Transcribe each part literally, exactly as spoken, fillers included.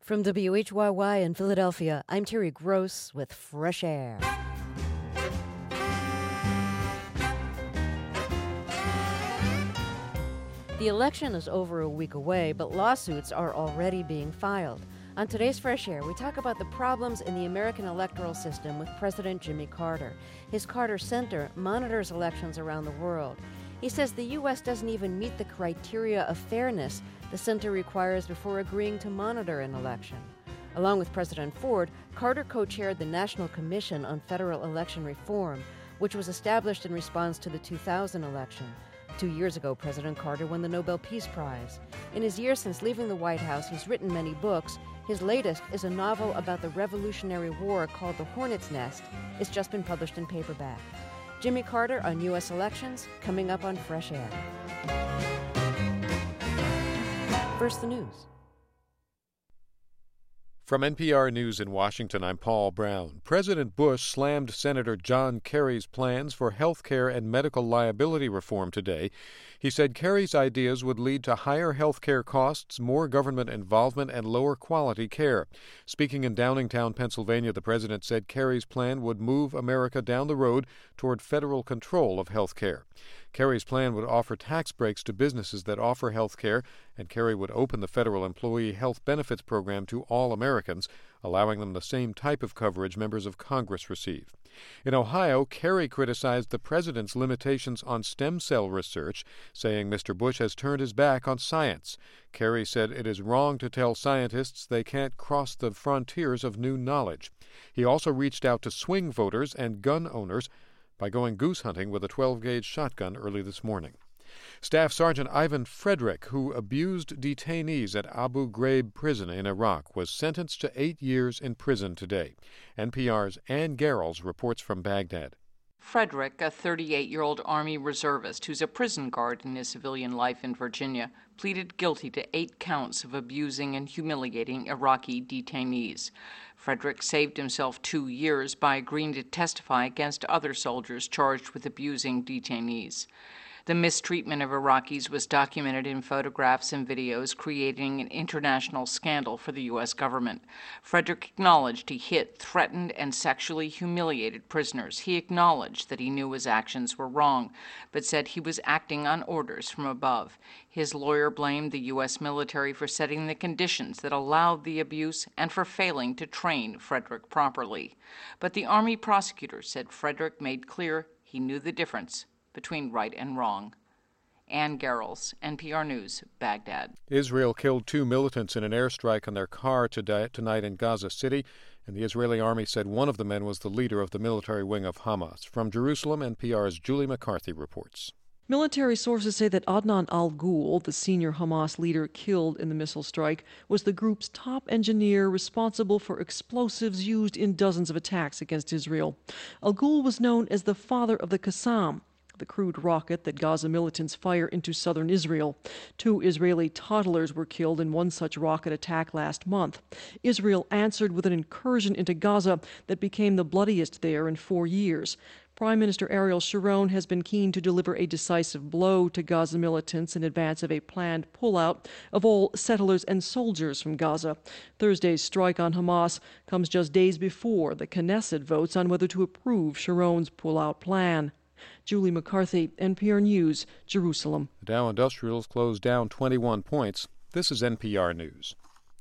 From W H Y Y in Philadelphia, I'm Terry Gross with Fresh Air. The election is over a week away, but lawsuits are already being filed. On today's Fresh Air, we talk about the problems in the American electoral system with President Jimmy Carter. His Carter Center monitors elections around the world. He says the U S doesn't even meet the criteria of fairness the center requires before agreeing to monitor an election. Along with President Ford, Carter co-chaired the National Commission on Federal Election Reform, which was established in response to the two thousand election. Two years ago, President Carter won the Nobel Peace Prize. In his years since leaving the White House, he's written many books. His latest is a novel about the Revolutionary War called The Hornet's Nest. It's just been published in paperback. Jimmy Carter on U S elections, coming up on Fresh Air. First, the news. From N P R News in Washington, I'm Paul Brown. President Bush slammed Senator John Kerry's plans for health care and medical liability reform today. He said Kerry's ideas would lead to higher health care costs, more government involvement, and lower quality care. Speaking in Downingtown, Pennsylvania, the president said Kerry's plan would move America down the road toward federal control of health care. Kerry's plan would offer tax breaks to businesses that offer health care, and Kerry would open the federal employee health benefits program to all Americans, allowing them the same type of coverage members of Congress receive. In Ohio, Kerry criticized the president's limitations on stem cell research, saying Mister Bush has turned his back on science. Kerry said it is wrong to tell scientists they can't cross the frontiers of new knowledge. He also reached out to swing voters and gun owners by going goose hunting with a twelve-gauge shotgun early this morning. Staff Sergeant Ivan Frederick, who abused detainees at Abu Ghraib prison in Iraq, was sentenced to eight years in prison today. N P R's Ann Garrels reports from Baghdad. Frederick, a thirty-eight-year-old Army reservist who's a prison guard in his civilian life in Virginia, pleaded guilty to eight counts of abusing and humiliating Iraqi detainees. Frederick saved himself two years by agreeing to testify against other soldiers charged with abusing detainees. The mistreatment of Iraqis was documented in photographs and videos, creating an international scandal for the U S government. Frederick acknowledged he hit, threatened, and sexually humiliated prisoners. He acknowledged that he knew his actions were wrong, but said he was acting on orders from above. His lawyer blamed the U S military for setting the conditions that allowed the abuse and for failing to train Frederick properly. But the Army prosecutor said Frederick made clear he knew the difference between right and wrong. Ann Garrels, N P R News, Baghdad. Israel killed two militants in an airstrike on their car today, tonight in Gaza City, and the Israeli army said one of the men was the leader of the military wing of Hamas. From Jerusalem, N P R's Julie McCarthy reports. Military sources say that Adnan al-Ghul, the senior Hamas leader killed in the missile strike, was the group's top engineer responsible for explosives used in dozens of attacks against Israel. Al-Ghul was known as the father of the Qassam, the crude rocket that Gaza militants fire into southern Israel. Two Israeli toddlers were killed in one such rocket attack last month. Israel answered with an incursion into Gaza that became the bloodiest there in four years. Prime Minister Ariel Sharon has been keen to deliver a decisive blow to Gaza militants in advance of a planned pullout of all settlers and soldiers from Gaza. Thursday's strike on Hamas comes just days before the Knesset votes on whether to approve Sharon's pullout plan. Julie McCarthy, N P R News, Jerusalem. The Dow Industrials closed down twenty-one points. This is N P R News.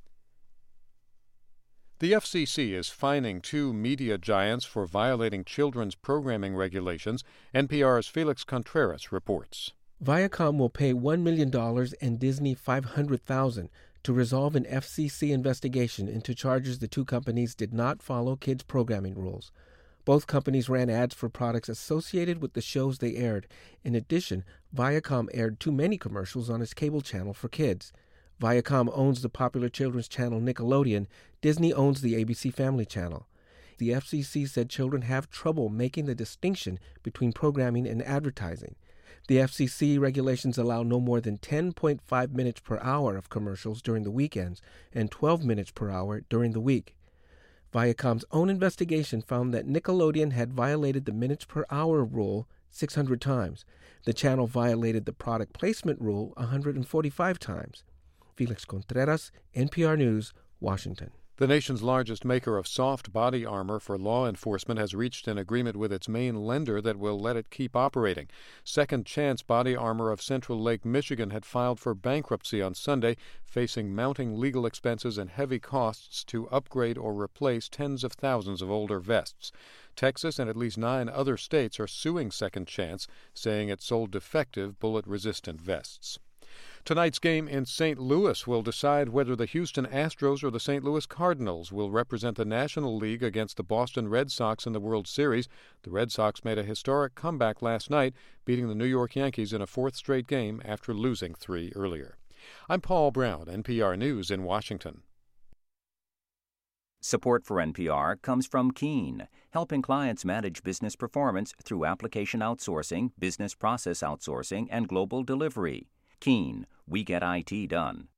The F C C is fining two media giants for violating children's programming regulations. N P R's Felix Contreras reports. Viacom will pay one million dollars and Disney five hundred thousand dollars to resolve an F C C investigation into charges the two companies did not follow kids' programming rules. Both companies ran ads for products associated with the shows they aired. In addition, Viacom aired too many commercials on its cable channel for kids. Viacom owns the popular children's channel Nickelodeon. Disney owns the A B C Family Channel. The F C C said children have trouble making the distinction between programming and advertising. The F C C regulations allow no more than ten point five minutes per hour of commercials during the weekends and twelve minutes per hour during the week. Viacom's own investigation found that Nickelodeon had violated the minutes per hour rule six hundred times. The channel violated the product placement rule one hundred forty-five times. Felix Contreras, N P R News, Washington. The nation's largest maker of soft body armor for law enforcement has reached an agreement with its main lender that will let it keep operating. Second Chance Body Armor of Central Lake, Michigan had filed for bankruptcy on Sunday, facing mounting legal expenses and heavy costs to upgrade or replace tens of thousands of older vests. Texas and at least nine other states are suing Second Chance, saying it sold defective bullet-resistant vests. Tonight's game in Saint Louis will decide whether the Houston Astros or the Saint Louis Cardinals will represent the National League against the Boston Red Sox in the World Series. The Red Sox made a historic comeback last night, beating the New York Yankees in a fourth straight game after losing three earlier. I'm Paul Brown, N P R News in Washington. Support for N P R comes from Keen, helping clients manage business performance through application outsourcing, business process outsourcing, and global delivery. Keen, we get I T done.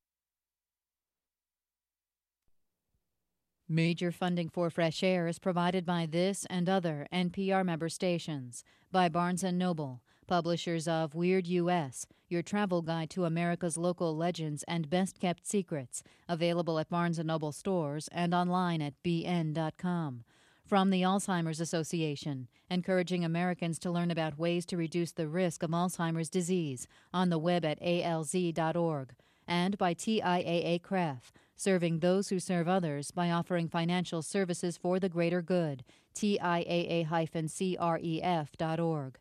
Major funding for Fresh Air is provided by this and other N P R member stations, by Barnes and Noble, publishers of Weird U S, your travel guide to America's local legends and best-kept secrets, available at Barnes and Noble stores and online at b n dot com. From the Alzheimer's Association, encouraging Americans to learn about ways to reduce the risk of Alzheimer's disease on the web at a l z dot org. And by T I A A C R E F, serving those who serve others by offering financial services for the greater good, T I A A C R E F dot org.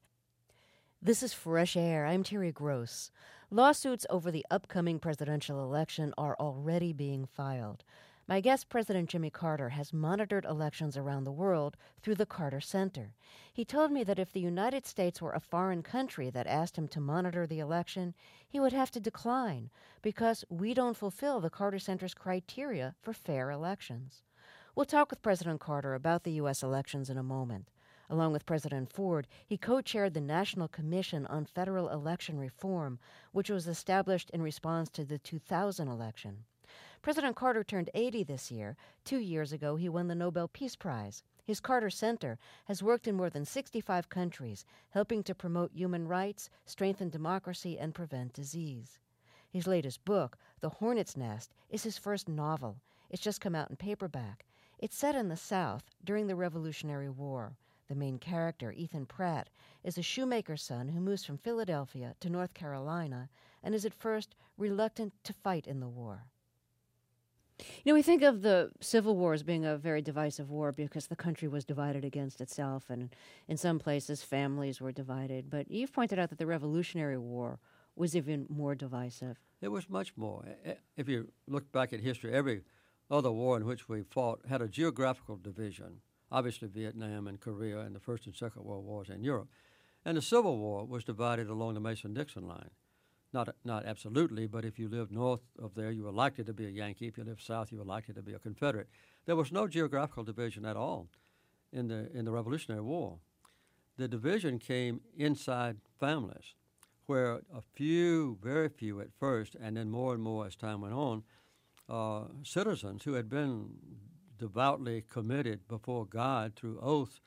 This is Fresh Air. I'm Terry Gross. Lawsuits over the upcoming presidential election are already being filed. My guest, President Jimmy Carter, has monitored elections around the world through the Carter Center. He told me that if the United States were a foreign country that asked him to monitor the election, he would have to decline because we don't fulfill the Carter Center's criteria for fair elections. We'll talk with President Carter about the U S elections in a moment. Along with President Ford, he co-chaired the National Commission on Federal Election Reform, which was established in response to the two thousand election. President Carter turned eighty this year. Two years ago, he won the Nobel Peace Prize. His Carter Center has worked in more than sixty-five countries, helping to promote human rights, strengthen democracy, and prevent disease. His latest book, The Hornet's Nest, is his first novel. It's just come out in paperback. It's set in the South during the Revolutionary War. The main character, Ethan Pratt, is a shoemaker's son who moves from Philadelphia to North Carolina and is at first reluctant to fight in the war. You know, we think of the Civil War as being a very divisive war because the country was divided against itself, and in some places families were divided. But you've pointed out that the Revolutionary War was even more divisive. It was much more. If you look back at history, every other war in which we fought had a geographical division. Obviously Vietnam and Korea and the First and Second World Wars in Europe. And the Civil War was divided along the Mason-Dixon line. Not not absolutely, but if you lived north of there, you were likely to be a Yankee. If you lived south, you were likely to be a Confederate. There was no geographical division at all in the in the Revolutionary War. The division came inside families, where a few, very few at first, and then more and more as time went on, uh, citizens who had been devoutly committed before God through oath,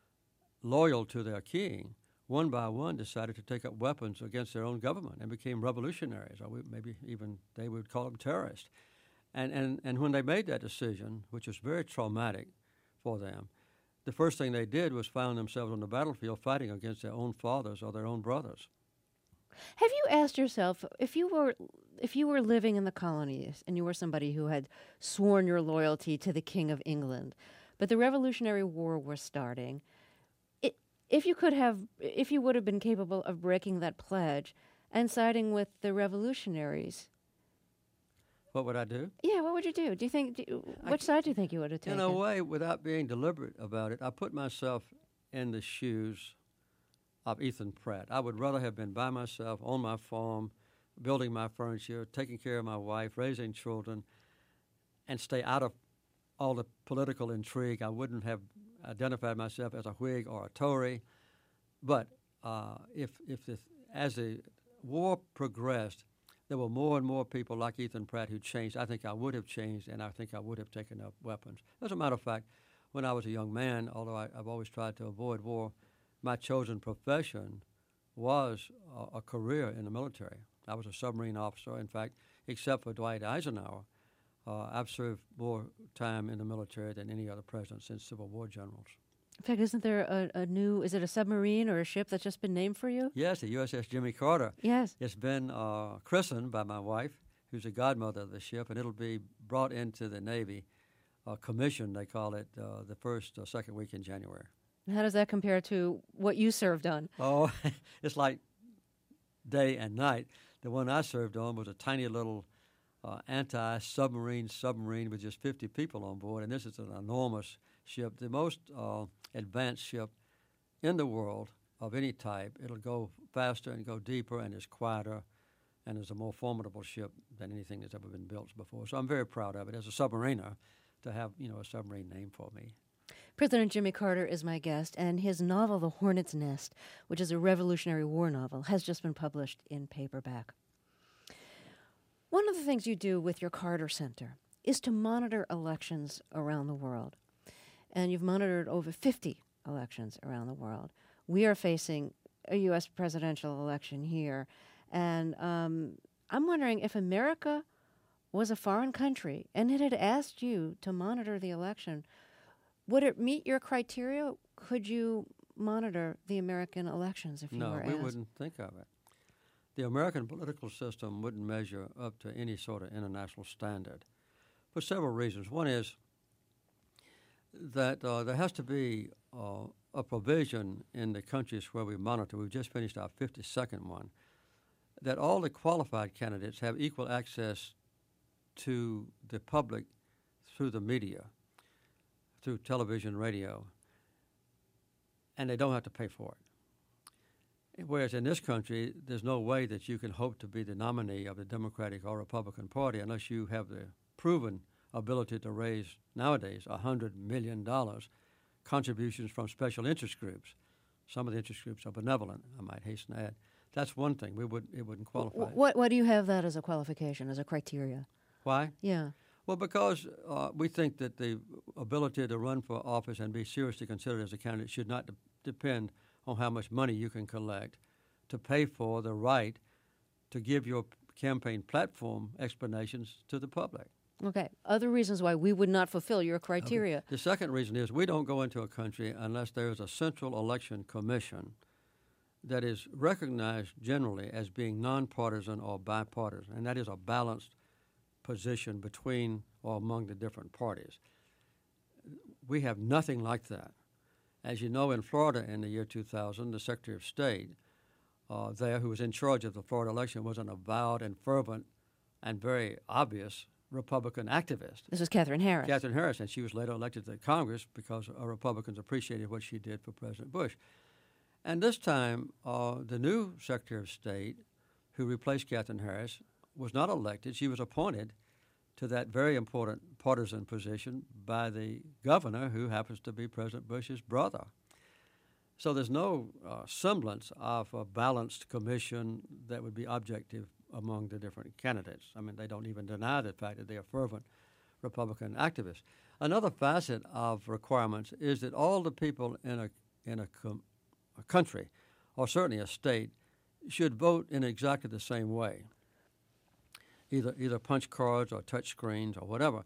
loyal to their king, one by one decided to take up weapons against their own government and became revolutionaries, or we, maybe even they would call them terrorists. And, and, and when they made that decision, which was very traumatic for them, the first thing they did was found themselves on the battlefield fighting against their own fathers or their own brothers. Have you asked yourself, if you were if you were living in the colonies and you were somebody who had sworn your loyalty to the King of England, but the Revolutionary War was starting, it, if you could have, if you would have been capable of breaking that pledge and siding with the revolutionaries, what would I do? Yeah, what would you do? Do you think, do, which side do you think you would have taken? In a way, without being deliberate about it, I put myself in the shoes of Ethan Pratt. I would rather have been by myself on my farm, building my furniture, taking care of my wife, raising children, and stay out of all the political intrigue. I wouldn't have identified myself as a Whig or a Tory. But uh, if, if the, as the war progressed, there were more and more people like Ethan Pratt who changed. I think I would have changed, and I think I would have taken up weapons. As a matter of fact, when I was a young man, although I, I've always tried to avoid war, my chosen profession was a, a career in the military. I was a submarine officer. In fact, except for Dwight Eisenhower, Uh, I've served more time in the military than any other president since Civil War generals. In fact, isn't there a, a new, is it a submarine or a ship that's just been named for you? Yes, the U S S Jimmy Carter. Yes. It's been uh, christened by my wife, who's the godmother of the ship, and it'll be brought into the Navy, uh, commissioned, they call it, uh, the first or second week in January. And how does that compare to what you served on? Oh, it's like day and night. The one I served on was a tiny little uh, anti-submarine submarine with just fifty people on board, and this is an enormous ship, the most uh, advanced ship in the world of any type. It'll go faster and go deeper and is quieter and is a more formidable ship than anything that's ever been built before. So I'm very proud of it as a submariner to have, you know, a submarine named for me. President Jimmy Carter is my guest, and his novel, The Hornet's Nest, which is a Revolutionary War novel, has just been published in paperback. One of the things you do with your Carter Center is to monitor elections around the world. And you've monitored over fifty elections around the world. We are facing a U S presidential election here. And um, I'm wondering if America was a foreign country and it had asked you to monitor the election, would it meet your criteria? Could you monitor the American elections if you no, were asked? No, we wouldn't think of it. The American political system wouldn't measure up to any sort of international standard for several reasons. One is that uh, there has to be uh, a provision in the countries where we monitor. We've just finished our fifty-second one, that all the qualified candidates have equal access to the public through the media, through television, radio, and they don't have to pay for it. Whereas in this country, there's no way that you can hope to be the nominee of the Democratic or Republican Party unless you have the proven ability to raise, nowadays, one hundred million dollars contributions from special interest groups. Some of the interest groups are benevolent, I might hasten to add. That's one thing. We would, it wouldn't qualify. What, why do you have that as a qualification, as a criteria? Why? Yeah. Well, because uh, we think that the ability to run for office and be seriously considered as a candidate should not de- depend on how much money you can collect to pay for the right to give your campaign platform explanations to the public. Okay. Other reasons why we would not fulfill your criteria. Okay. The second reason is we don't go into a country unless there is a Central Election Commission that is recognized generally as being nonpartisan or bipartisan, and that is a balanced position between or among the different parties. We have nothing like that. As you know, in Florida in the year two thousand, the Secretary of State uh, there, who was in charge of the Florida election, was an avowed and fervent and very obvious Republican activist. This was Katherine Harris. Katherine Harris, and she was later elected to Congress because uh, Republicans appreciated what she did for President Bush. And this time, uh, the new Secretary of State, who replaced Katherine Harris, was not elected. She was appointed to that very important partisan position by the governor, who happens to be President Bush's brother. So there's no uh, semblance of a balanced commission that would be objective among the different candidates. I mean, they don't even deny the fact that they are fervent Republican activists. Another facet of requirements is that all the people in a in a, com- a country, or certainly a state, should vote in exactly the same way. Either either punch cards or touch screens or whatever.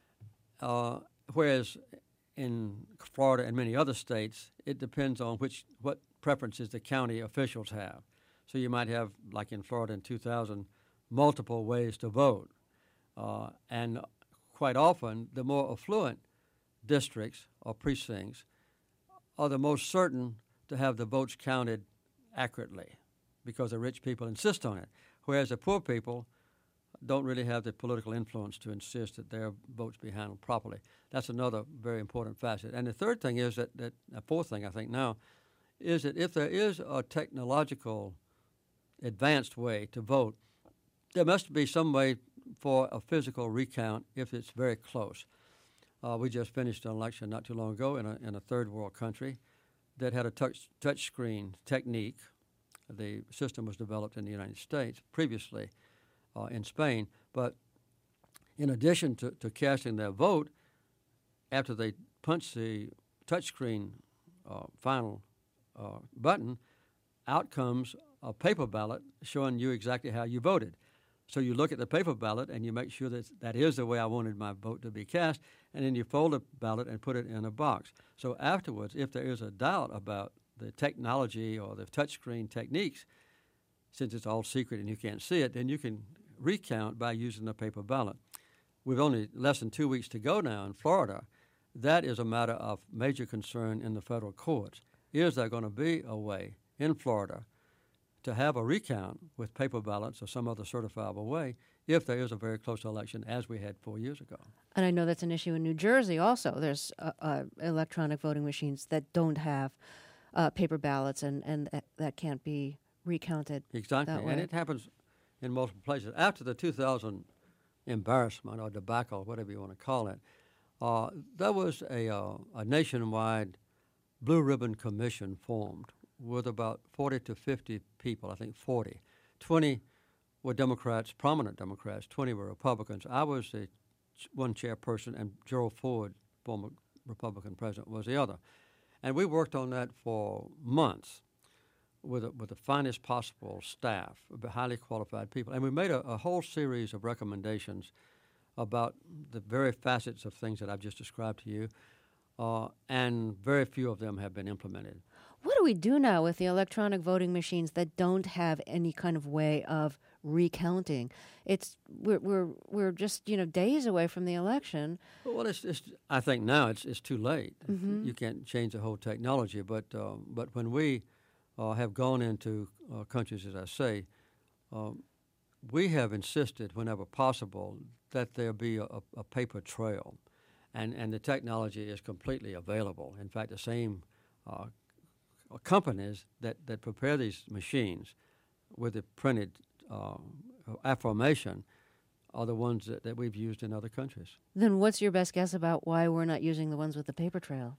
Uh, whereas in Florida and many other states, it depends on which what preferences the county officials have. So you might have, like in Florida in two thousand, multiple ways to vote. Uh, and quite often, the more affluent districts or precincts are the most certain to have the votes counted accurately because the rich people insist on it, whereas the poor people don't really have the political influence to insist that their votes be handled properly. That's another very important facet. And the third thing is that, that a fourth thing I think now, is that if there is a technological advanced way to vote, there must be some way for a physical recount if it's very close. Uh, we just finished an election not too long ago in a, in a third world country that had a touch, touch screen technique. The system was developed in the United States previously uh, in Spain, but in addition to, to casting their vote, after they punch the touchscreen uh, final uh, button, out comes a paper ballot showing you exactly how you voted. So you look at the paper ballot and you make sure that that is the way I wanted my vote to be cast, and then you fold the ballot and put it in a box. So afterwards, if there is a doubt about the technology or the touchscreen techniques, since it's all secret and you can't see it, then you can recount by using the paper ballot. We've only less than two weeks to go now in Florida. That is a matter of major concern in the federal courts. Is there going to be a way in Florida to have a recount with paper ballots or some other certifiable way if there is a very close election as we had four years ago? And I know that's an issue in New Jersey also. There's uh, uh, electronic voting machines that don't have uh, paper ballots, and, and th- that can't be recounted. Exactly, that way. And it happens in multiple places. After the two thousand embarrassment or debacle, whatever you want to call it, uh, there was a, uh, a nationwide Blue Ribbon Commission formed with about forty to fifty people, I think forty. twenty were Democrats, prominent Democrats, twenty were Republicans. I was the ch- one chairperson, and Gerald Ford, former Republican president, was the other. And we worked on that for months with a, with the finest possible staff, highly qualified people. And we made a, a whole series of recommendations about the very facets of things that I've just described to you, uh, and very few of them have been implemented. What do we do now with the electronic voting machines that don't have any kind of way of recounting? It's we're we're we're just you know days away from the election. Well, it's, it's I think now it's it's too late. Mm-hmm. You can't change the whole technology. But uh, but when we uh, have gone into uh, countries, as I say, um, we have insisted whenever possible that there be a, a paper trail, and and the technology is completely available. In fact, the same Uh, companies that, that prepare these machines with the printed uh, affirmation are the ones that, that we've used in other countries. Then what's your best guess about why we're not using the ones with the paper trail?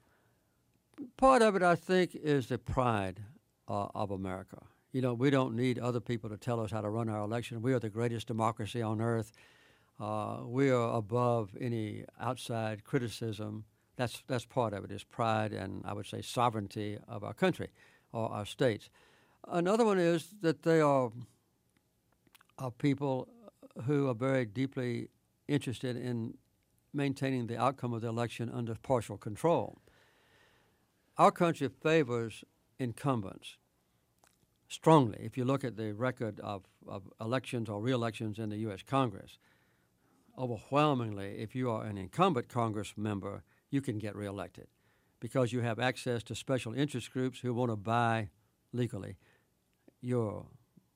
Part of it, I think, is the pride uh, of America. You know, we don't need other people to tell us how to run our election. We are the greatest democracy on earth. Uh, we are above any outside criticism. That's that's part of it, is pride and, I would say, sovereignty of our country or our states. Another one is that they are, are people who are very deeply interested in maintaining the outcome of the election under partial control. Our country favors incumbents strongly. If you look at the record of, of elections or re-elections in the U S Congress, overwhelmingly, if you are an incumbent Congress member, you can get reelected because you have access to special interest groups who want to buy legally your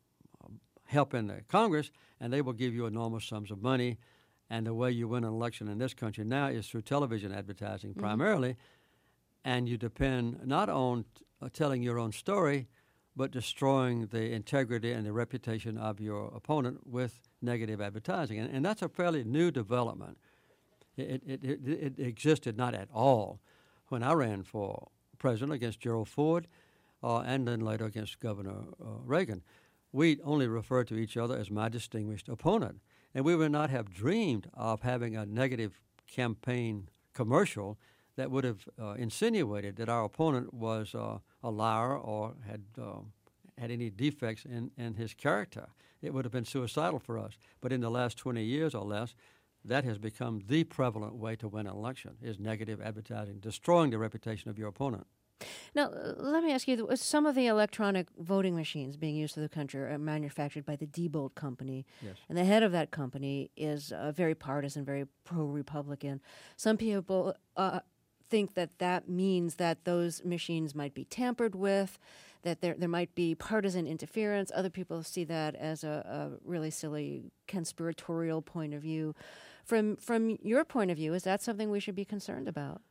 help in the Congress, and they will give you enormous sums of money. And the way you win an election in this country now is through television advertising mm-hmm. primarily, and you depend not on t- uh, telling your own story, but destroying the integrity and the reputation of your opponent with negative advertising. And, and that's a fairly new development. It, it, it, it existed not at all when I ran for president against Gerald Ford uh, and then later against Governor uh, Reagan. We only referred to each other as my distinguished opponent. And we would not have dreamed of having a negative campaign commercial that would have uh, insinuated that our opponent was uh, a liar or had uh, had any defects in, in his character. It would have been suicidal for us. But in the last twenty years or less, that has become the prevalent way to win an election, is negative advertising, destroying the reputation of your opponent. Now, uh, let me ask you, some of the electronic voting machines being used in the country are manufactured by the Diebold Company. Yes. And the head of that company is uh, very partisan, very pro-Republican. Some people uh, think that that means that those machines might be tampered with, that there there might be partisan interference. Other people see that as a, a really silly conspiratorial point of view. From from your point of view, is that something we should be concerned about?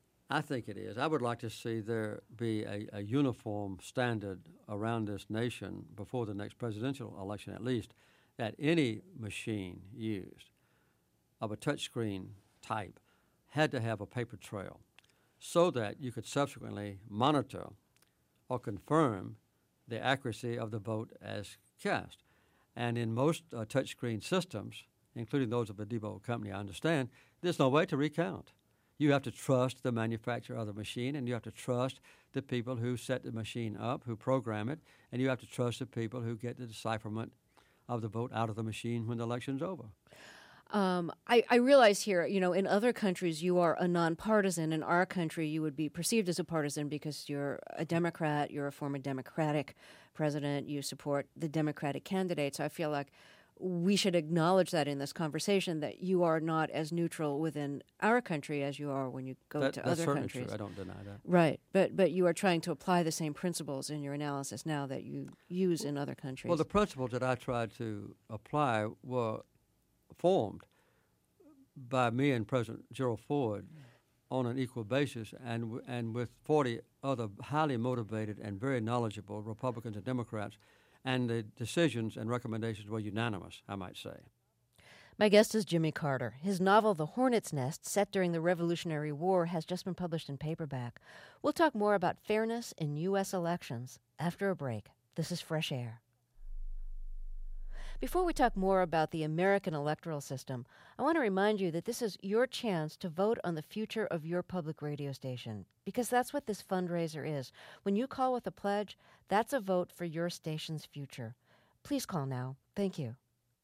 I think it is. I would like to see there be a, a uniform standard around this nation before the next presidential election, at least, that any machine used of a touchscreen type had to have a paper trail so that you could subsequently monitor or confirm the accuracy of the vote as cast. And in most uh, touchscreen systems, including those of the Diebold Company, I understand, there's no way to recount. You have to trust the manufacturer of the machine, and you have to trust the people who set the machine up, who program it, and you have to trust the people who get the decipherment of the vote out of the machine when the election's over. Um, I, I realize here, you know, in other countries you are a nonpartisan. In our country, you would be perceived as a partisan because you're a Democrat, you're a former Democratic president, you support the Democratic candidate. So I feel like we should acknowledge that in this conversation, that you are not as neutral within our country as you are when you go that, to that's other certainly countries. True. I don't deny that. Right, but but you are trying to apply the same principles in your analysis now that you use in other countries. Well, the principles that I tried to apply were formed by me and President Gerald Ford on an equal basis, and w- and with forty other highly motivated and very knowledgeable Republicans and Democrats, and the decisions and recommendations were unanimous, I might say. My guest is Jimmy Carter. His novel, The Hornet's Nest, set during the Revolutionary War, has just been published in paperback. We'll talk more about fairness in U S elections after a break. This is Fresh Air. Before we talk more about the American electoral system, I want to remind you that this is your chance to vote on the future of your public radio station, because that's what this fundraiser is. When you call with a pledge, that's a vote for your station's future. Please call now. Thank you.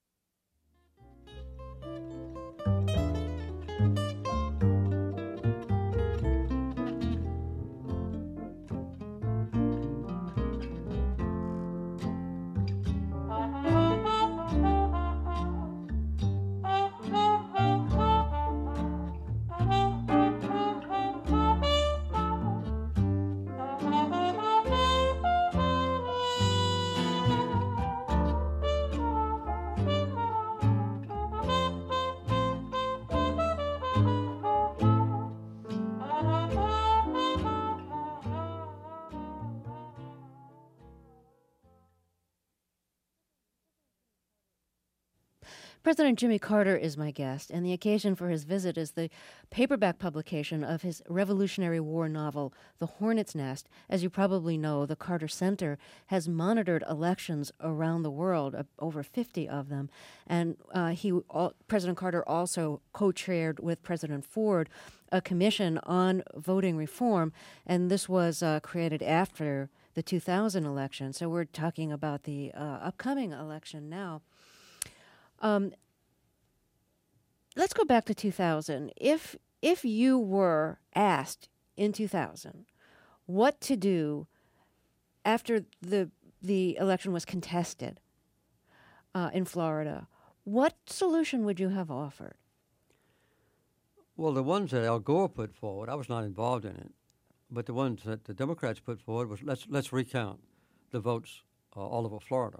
President Jimmy Carter is my guest, and the occasion for his visit is the paperback publication of his Revolutionary War novel, The Hornet's Nest. As you probably know, the Carter Center has monitored elections around the world, uh, over fifty of them, and uh, he, all, President Carter also co-chaired with President Ford a commission on voting reform, and this was uh, created after the two thousand election, so we're talking about the uh, upcoming election now. Um, let's go back to two thousand. If if you were asked in two thousand what to do after the the election was contested uh, in Florida, what solution would you have offered? Well, the ones that Al Gore put forward, I was not involved in it, but the ones that the Democrats put forward was let's let's recount the votes uh, all over Florida.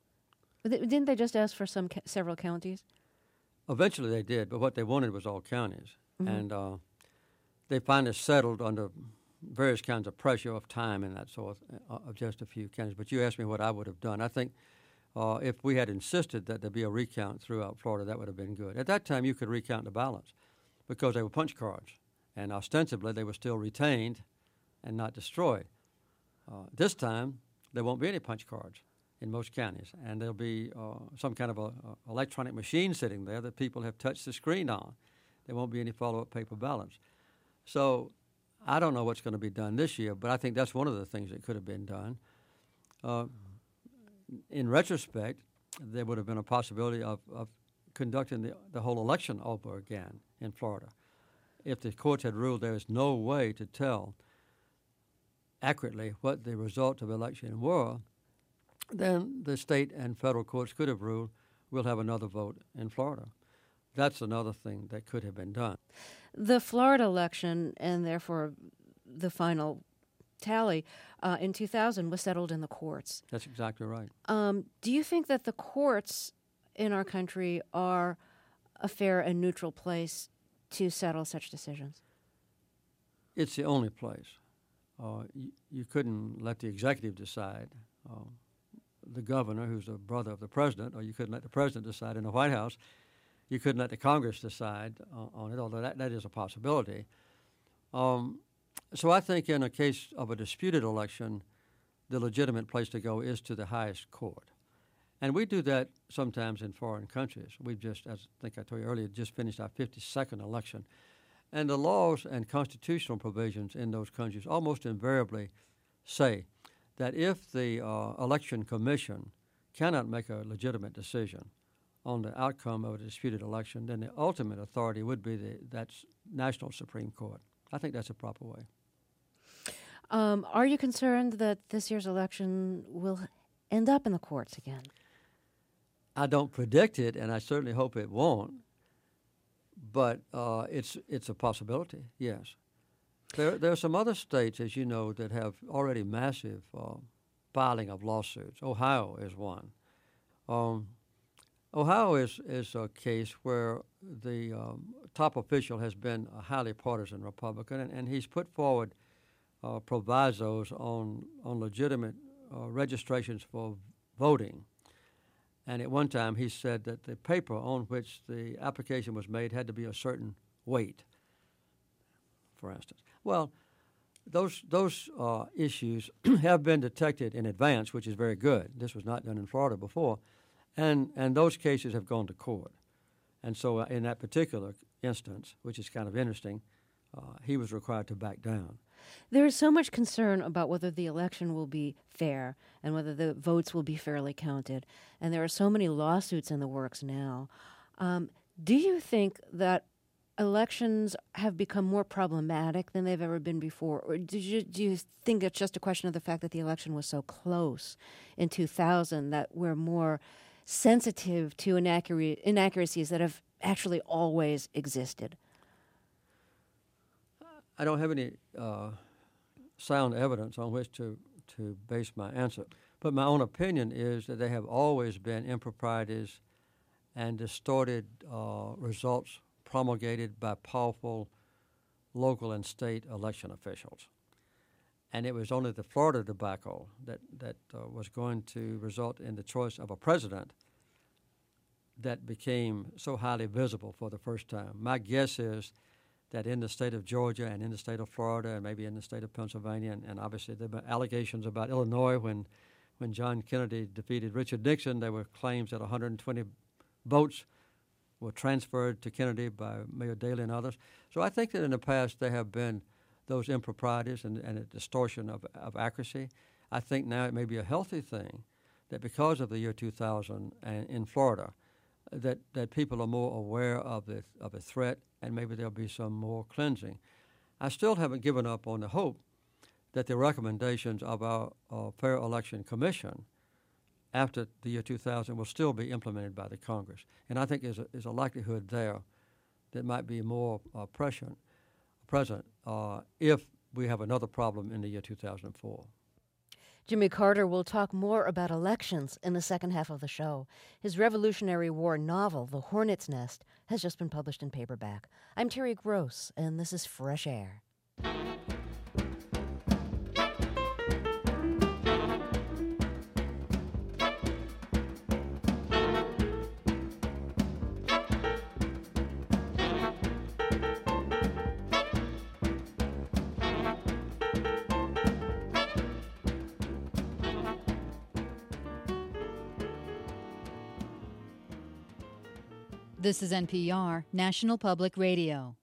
Didn't they just ask for some ca- several counties? Eventually they did, but what they wanted was all counties. Mm-hmm. And uh, they finally settled under various kinds of pressure of time and that sort of, uh, of just a few counties. But you asked me what I would have done. I think uh, if we had insisted that there be a recount throughout Florida, that would have been good. At that time, you could recount the ballots because they were punch cards. And ostensibly, they were still retained and not destroyed. Uh, this time, there won't be any punch cards in most counties, and there'll be uh, some kind of a, a electronic machine sitting there that people have touched the screen on. There won't be any follow-up paper ballots. So I don't know what's going to be done this year, but I think that's one of the things that could have been done. Uh, in retrospect, there would have been a possibility of, of conducting the, the whole election over again in Florida. If the courts had ruled there is no way to tell accurately what the results of the election were, then the state and federal courts could have ruled we'll have another vote in Florida. That's another thing that could have been done. The Florida election, and therefore the final tally uh, in two thousand, was settled in the courts. That's exactly right. Um, do you think that the courts in our country are a fair and neutral place to settle such decisions? It's the only place. Uh, you, you couldn't let the executive decide. Uh, the governor, who's the brother of the president, or you couldn't let the president decide in the White House. You couldn't let the Congress decide uh, on it, although that, that is a possibility. Um, so I think in a case of a disputed election, the legitimate place to go is to the highest court. And we do that sometimes in foreign countries. We've just, as I think I told you earlier, just finished our fifty-second election. And the laws and constitutional provisions in those countries almost invariably say that if the uh, election commission cannot make a legitimate decision on the outcome of a disputed election, then the ultimate authority would be the that's National Supreme Court. I think that's a proper way. Um, are you concerned that this year's election will end up in the courts again? I don't predict it, and I certainly hope it won't. But uh, it's it's a possibility. Yes, there there are some other states, as you know, that have already massive uh, filing of lawsuits. Ohio is one. Um, Ohio is is a case where the um, top official has been a highly partisan Republican, and, and he's put forward uh, provisos on on legitimate uh, registrations for voting. And at one time, he said that the paper on which the application was made had to be a certain weight, for instance. Well, those those uh, issues have been detected in advance, which is very good. This was not done in Florida before. And and those cases have gone to court. And so uh, in that particular instance, which is kind of interesting, uh, he was required to back down. There is so much concern about whether the election will be fair and whether the votes will be fairly counted. And there are so many lawsuits in the works now. Um, do you think that elections have become more problematic than they've ever been before? Or do you, do you think it's just a question of the fact that the election was so close in two thousand that we're more sensitive to inaccurate, inaccuracies that have actually always existed? I don't have any uh, sound evidence on which to, to base my answer, but my own opinion is that there have always been improprieties and distorted uh, results promulgated by powerful local and state election officials. And it was only the Florida debacle that, that uh, was going to result in the choice of a president that became so highly visible for the first time. My guess is that in the state of Georgia and in the state of Florida and maybe in the state of Pennsylvania, and, and obviously there have been allegations about Illinois when, when John Kennedy defeated Richard Nixon, there were claims that one hundred twenty votes were transferred to Kennedy by Mayor Daley and others. So I think that in the past there have been those improprieties and, and a distortion of, of accuracy. I think now it may be a healthy thing that because of the year two thousand and in Florida, that, that people are more aware of the of the threat, and maybe there'll be some more cleansing. I still haven't given up on the hope that the recommendations of our uh, Fair Election Commission after the year two thousand will still be implemented by the Congress. And I think there's a, there's a likelihood there that might be more uh, present, present uh, if we have another problem in the year two thousand four. Jimmy Carter will talk more about elections in the second half of the show. His Revolutionary War novel, The Hornet's Nest, has just been published in paperback. I'm Terry Gross, and this is Fresh Air. This is N P R, National Public Radio.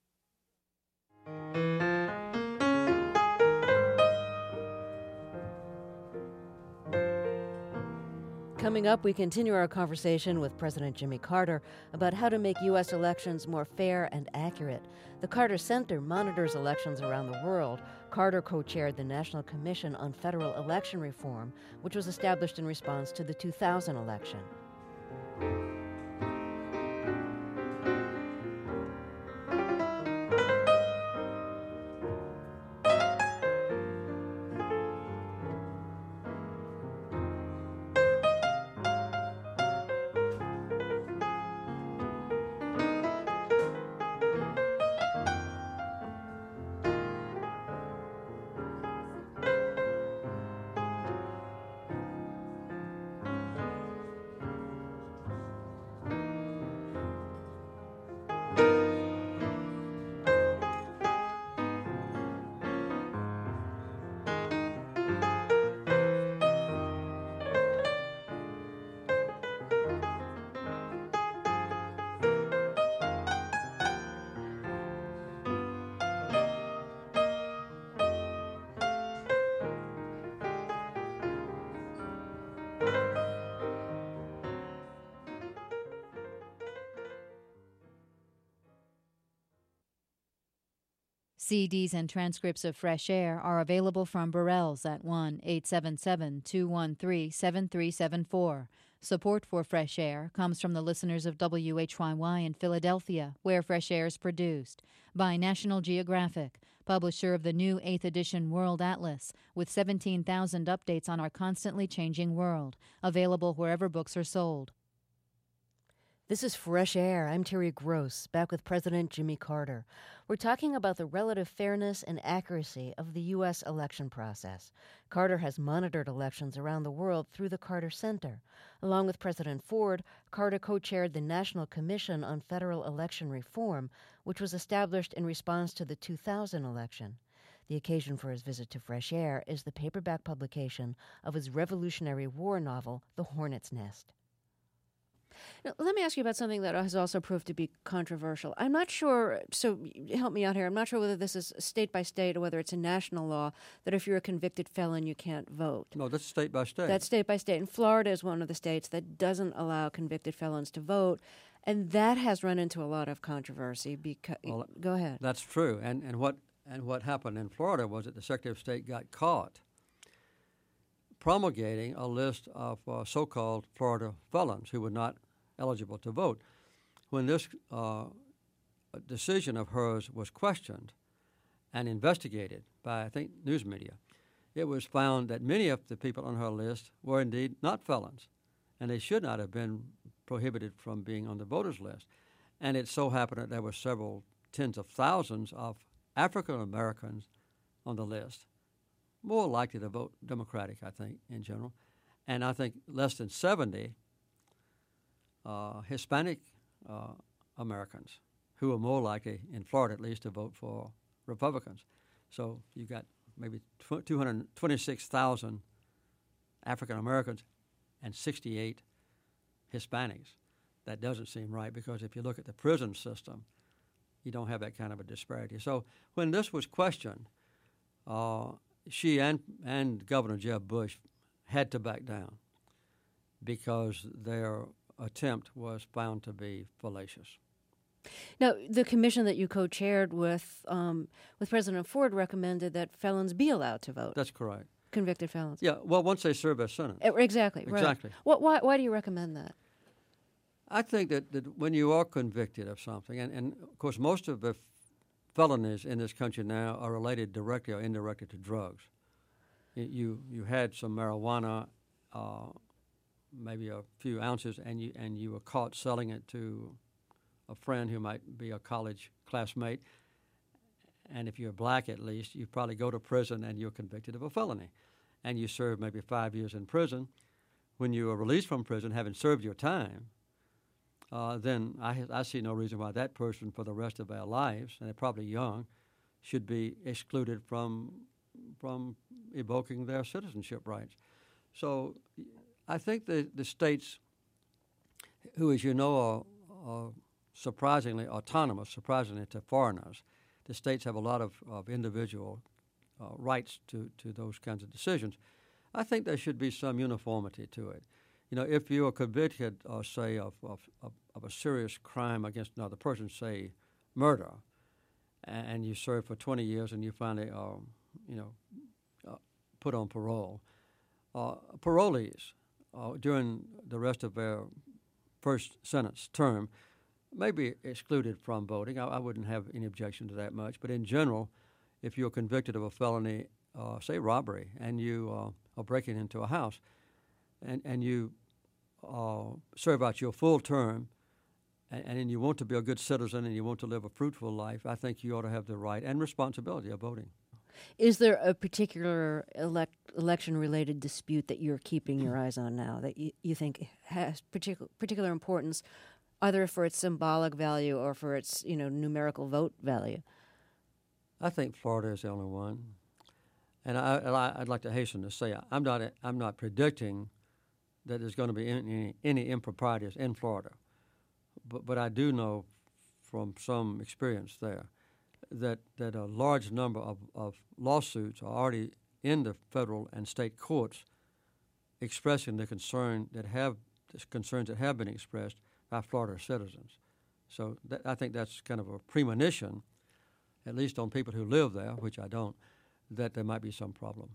Coming up, we continue our conversation with President Jimmy Carter about how to make U S elections more fair and accurate. The Carter Center monitors elections around the world. Carter co-chaired the National Commission on Federal Election Reform, which was established in response to the two thousand election. C Ds and transcripts of Fresh Air are available from Burrell's at one eight seven seven, two one three, seven three seven four. Support for Fresh Air comes from the listeners of W H Y Y in Philadelphia, where Fresh Air is produced, by National Geographic, publisher of the new eighth edition World Atlas, with seventeen thousand updates on our constantly changing world, available wherever books are sold. This is Fresh Air. I'm Terry Gross, back with President Jimmy Carter. We're talking about the relative fairness and accuracy of the U S election process. Carter has monitored elections around the world through the Carter Center. Along with President Ford, Carter co-chaired the National Commission on Federal Election Reform, which was established in response to the two thousand election. The occasion for his visit to Fresh Air is the paperback publication of his Revolutionary War novel, The Hornet's Nest. Now, let me ask you about something that has also proved to be controversial. I'm not sure, so help me out here, I'm not sure whether this is state by state or whether it's a national law that if you're a convicted felon, you can't vote. No, that's state by state. That's state by state. And Florida is one of the states that doesn't allow convicted felons to vote, and that has run into a lot of controversy. Because, well, go ahead. That's true. And, and, what, and what happened in Florida was that the Secretary of State got caught promulgating a list of uh, so-called Florida felons who were not eligible to vote. When this uh, decision of hers was questioned and investigated by, I think, news media, it was found that many of the people on her list were indeed not felons, and they should not have been prohibited from being on the voters list. And it so happened that there were several tens of thousands of African Americans on the list, more likely to vote Democratic, I think, in general. And I think less than seventy Uh, Hispanic uh, Americans who are more likely, in Florida at least, to vote for Republicans. So you got maybe two hundred twenty-six thousand African Americans and sixty-eight Hispanics. That doesn't seem right, because if you look at the prison system, you don't have that kind of a disparity. So when this was questioned, uh, she and, and Governor Jeb Bush had to back down because their attempt was found to be fallacious. Now, the commission that you co-chaired with um, with President Ford recommended that felons be allowed to vote. That's correct. Convicted felons. Yeah, well, once they serve their sentence. Uh, exactly, right. Exactly. What, why, why do you recommend that? I think that, that when you are convicted of something, and, and of course most of the f- felonies in this country now are related directly or indirectly to drugs. You, you had some marijuana, uh, maybe a few ounces, and you and you were caught selling it to a friend who might be a college classmate, and if you're black at least, you probably go to prison and you're convicted of a felony, and you serve maybe five years in prison. When you are released from prison, having served your time, uh, then I, I see no reason why that person for the rest of their lives, and they're probably young, should be excluded from from evoking their citizenship rights. So I think the, the states, who, as you know, are, are surprisingly autonomous, surprisingly to foreigners, the states have a lot of, of individual uh, rights to, to those kinds of decisions. I think there should be some uniformity to it. You know, if you are convicted, uh, say, of, of, of, of a serious crime against another person, say murder, and, and you serve for twenty years and you finally, uh, you know, uh, put on parole, uh, parolees, Uh, during the rest of their first sentence term may be excluded from voting. I, I wouldn't have any objection to that much. But in general, if you're convicted of a felony, uh, say robbery, and you uh, are breaking into a house, and, and you uh, serve out your full term, and, and you want to be a good citizen and you want to live a fruitful life, I think you ought to have the right and responsibility of voting. Is there a particular elect, election-related dispute that you're keeping your eyes on now that you, you think has particular particular importance, either for its symbolic value or for its, you know, numerical vote value? I think Florida is the only one, and I, I, I'd like to hasten to say I'm not I'm not predicting that there's going to be any, any improprieties in Florida, but but I do know from some experience there that that a large number of, of lawsuits are already in the federal and state courts expressing the concern that have the concerns that have been expressed by Florida citizens. So that, I think that's kind of a premonition at least on people who live there, which I don't, that there might be some problem.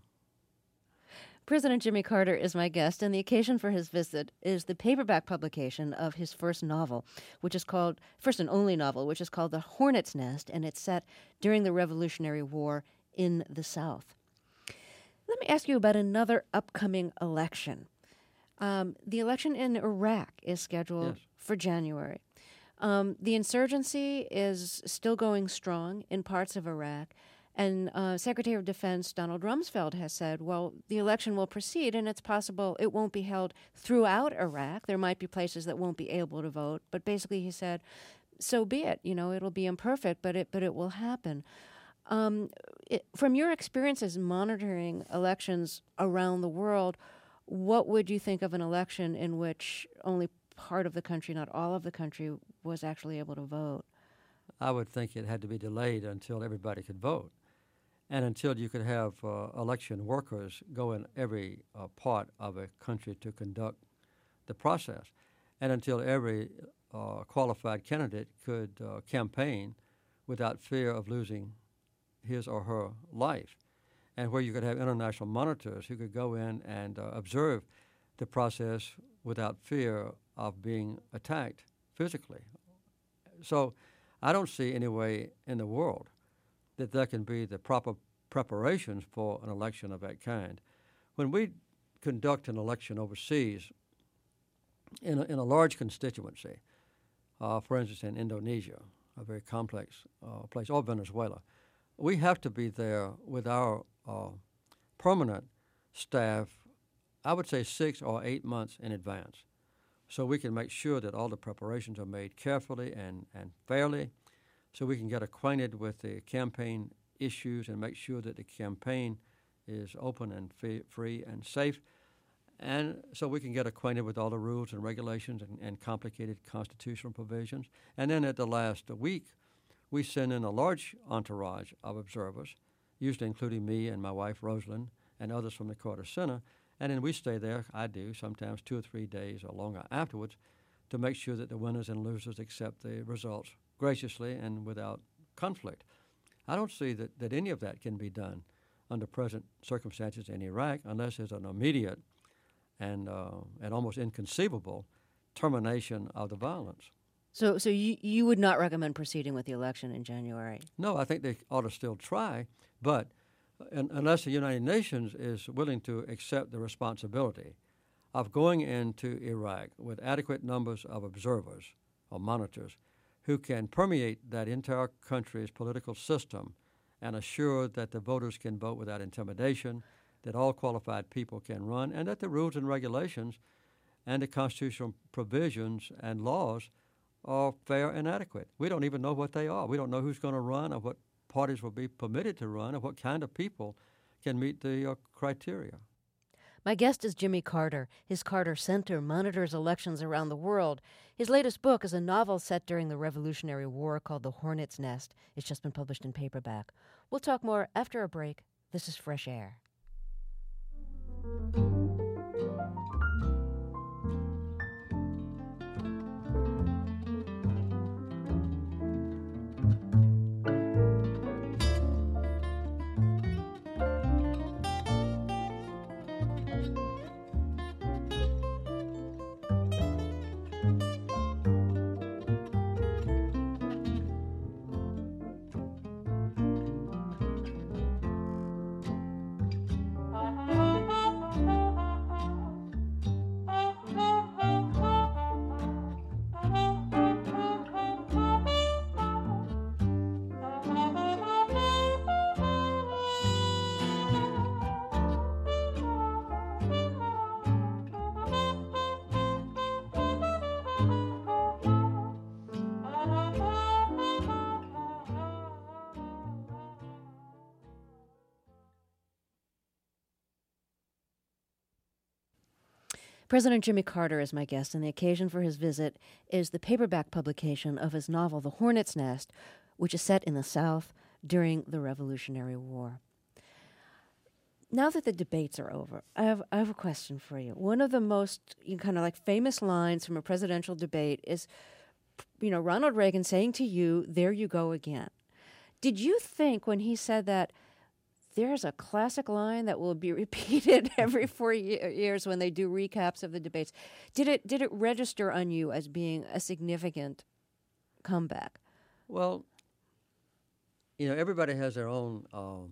President Jimmy Carter is my guest, and the occasion for his visit is the paperback publication of his first novel, which is called, first and only novel, which is called The Hornet's Nest, and it's set during the Revolutionary War in the South. Let me ask you about another upcoming election. Um, the election in Iraq is scheduled Yes. for January. Um, the insurgency is still going strong in parts of Iraq. And uh, Secretary of Defense Donald Rumsfeld has said, well, the election will proceed, and it's possible it won't be held throughout Iraq. There might be places that won't be able to vote. But basically, he said, so be it. You know, it'll be imperfect, but it but it will happen. Um, it, from your experiences monitoring elections around the world, what would you think of an election in which only part of the country, not all of the country, was actually able to vote? I would think it had to be delayed until everybody could vote, and until you could have uh, election workers go in every uh, part of a country to conduct the process, and until every uh, qualified candidate could uh, campaign without fear of losing his or her life, and where you could have international monitors who could go in and uh, observe the process without fear of being attacked physically. So I don't see any way in the world that there can be the proper preparations for an election of that kind. When we conduct an election overseas in a, in a large constituency, uh, for instance in Indonesia, a very complex uh, place, or Venezuela, we have to be there with our uh, permanent staff, I would say six or eight months in advance, so we can make sure that all the preparations are made carefully and, and fairly, so we can get acquainted with the campaign issues and make sure that the campaign is open and f- free and safe, and so we can get acquainted with all the rules and regulations and, and complicated constitutional provisions. And then at the last week, we send in a large entourage of observers, usually including me and my wife Rosalind and others from the Carter Center, and then we stay there, I do, sometimes two or three days or longer afterwards, to make sure that the winners and losers accept the results graciously and without conflict. I don't see that, that any of that can be done under present circumstances in Iraq unless there's an immediate and, uh, and almost inconceivable termination of the violence. So so you, you would not recommend proceeding with the election in January? No, I think they ought to still try, but un- unless the United Nations is willing to accept the responsibility of going into Iraq with adequate numbers of observers or monitors who can permeate that entire country's political system and assure that the voters can vote without intimidation, that all qualified people can run, and that the rules and regulations and the constitutional provisions and laws are fair and adequate. We don't even know what they are. We don't know who's going to run or what parties will be permitted to run or what kind of people can meet the uh, criteria. My guest is Jimmy Carter. His Carter Center monitors elections around the world. His latest book is a novel set during the Revolutionary War called The Hornet's Nest. It's just been published in paperback. We'll talk more after a break. This is Fresh Air. President Jimmy Carter is my guest, and the occasion for his visit is the paperback publication of his novel, The Hornet's Nest, which is set in the South during the Revolutionary War. Now that the debates are over, I have I have a question for you. One of the most you know, kind of like famous lines from a presidential debate is, you know, Ronald Reagan saying to you, "There you go again." Did you think when he said that, there's a classic line that will be repeated every four ye- years when they do recaps of the debates? Did it did it register on you as being a significant comeback? Well, you know, everybody has their own um,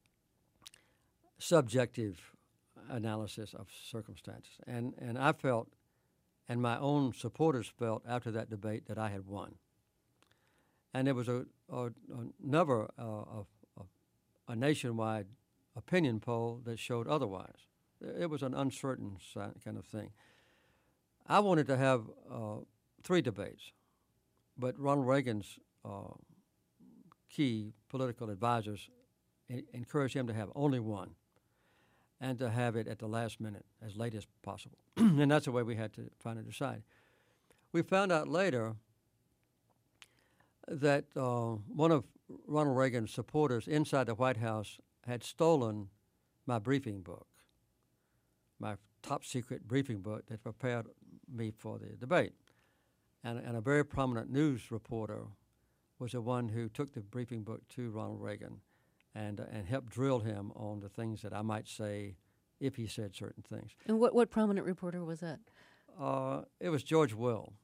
subjective analysis of circumstances, and and I felt, and my own supporters felt after that debate that I had won. And there was a, a, a never a, a, a nationwide opinion poll that showed otherwise. It was an uncertain kind of thing. I wanted to have uh, three debates, but Ronald Reagan's uh, key political advisors I- encouraged him to have only one, and to have it at the last minute, as late as possible. And that's the way we had to finally decide. We found out later that uh, one of Ronald Reagan's supporters inside the White House had stolen my briefing book, my top secret briefing book that prepared me for the debate. And, and a very prominent news reporter was the one who took the briefing book to Ronald Reagan and uh, and helped drill him on the things that I might say if he said certain things. And what, what prominent reporter was that? Uh, it was George Will,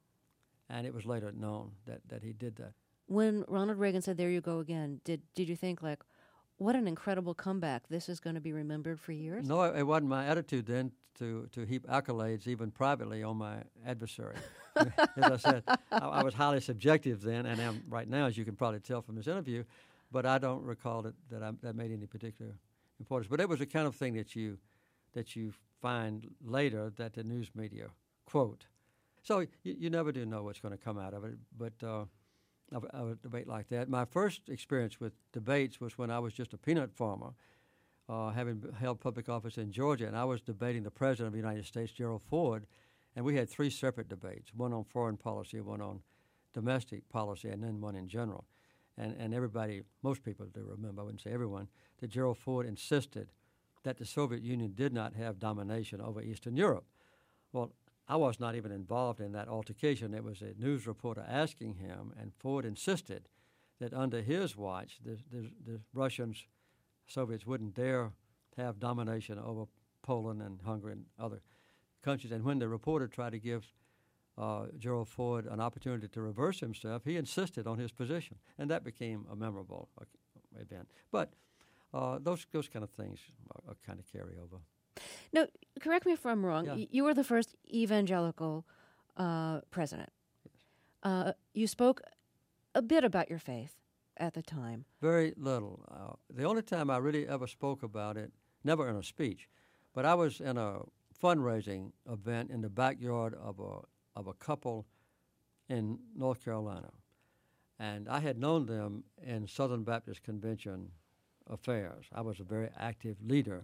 and it was later known that, that he did that. When Ronald Reagan said, there you go again, did did you think, like, what an incredible comeback, this is going to be remembered for years? No, it wasn't my attitude then to, to heap accolades, even privately, on my adversary. As I said, I, I was highly subjective then, and am right now, as you can probably tell from this interview, but I don't recall that, that, I, that made any particular importance. But it was the kind of thing that you that you find later that the news media quote. So you, you never do know what's going to come out of it, but uh, of, of a debate like that. My first experience with debates was when I was just a peanut farmer, uh, having held public office in Georgia, and I was debating the President of the United States, Gerald Ford, and we had three separate debates, one on foreign policy, one on domestic policy, and then one in general. And, and everybody, most people do remember, I wouldn't say everyone, that Gerald Ford insisted that the Soviet Union did not have domination over Eastern Europe. Well, I was not even involved in that altercation. It was a news reporter asking him, and Ford insisted that under his watch, the, the, the Russians, Soviets wouldn't dare have domination over Poland and Hungary and other countries. And when the reporter tried to give uh, Gerald Ford an opportunity to reverse himself, he insisted on his position, and that became a memorable uh, event. But uh, those those kind of things are, are kind of carry over. Now, correct me if I'm wrong. Yeah. Y- you were the first evangelical uh, president. Yes. Uh, you spoke a bit about your faith at the time. Very little. Uh, the only time I really ever spoke about it, never in a speech, but I was in a fundraising event in the backyard of a of a couple in North Carolina, and I had known them in Southern Baptist Convention affairs. I was a very active leader.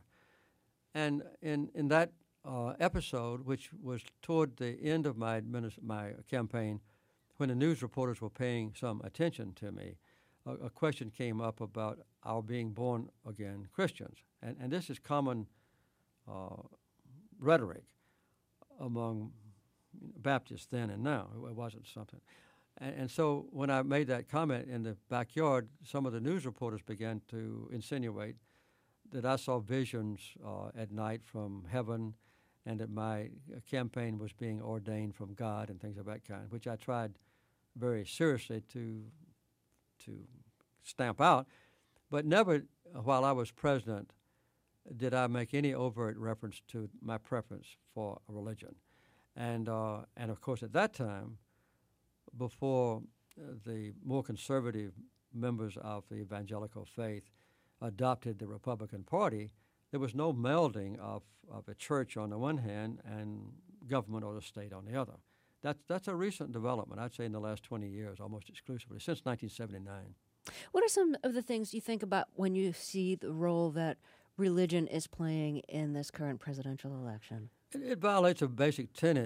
And in in that uh, episode, which was toward the end of my administ- my campaign, when the news reporters were paying some attention to me, a, a question came up about our being born again Christians, and and this is common uh, rhetoric among Baptists then and now. It wasn't something, and, and so when I made that comment in the backyard, some of the news reporters began to insinuate that I saw visions uh, at night from heaven, and that my campaign was being ordained from God and things of that kind, which I tried very seriously to to stamp out. But never, while I was president, did I make any overt reference to my preference for a religion. And uh, and of course, at that time, before uh, the more conservative members of the evangelical faith adopted the Republican Party, there was no melding of, of a church on the one hand and government or the state on the other. That's, that's a recent development, I'd say in the last twenty years, almost exclusively, since nineteen seventy-nine. What are some of the things you think about when you see the role that religion is playing in this current presidential election? It, it violates a basic tenet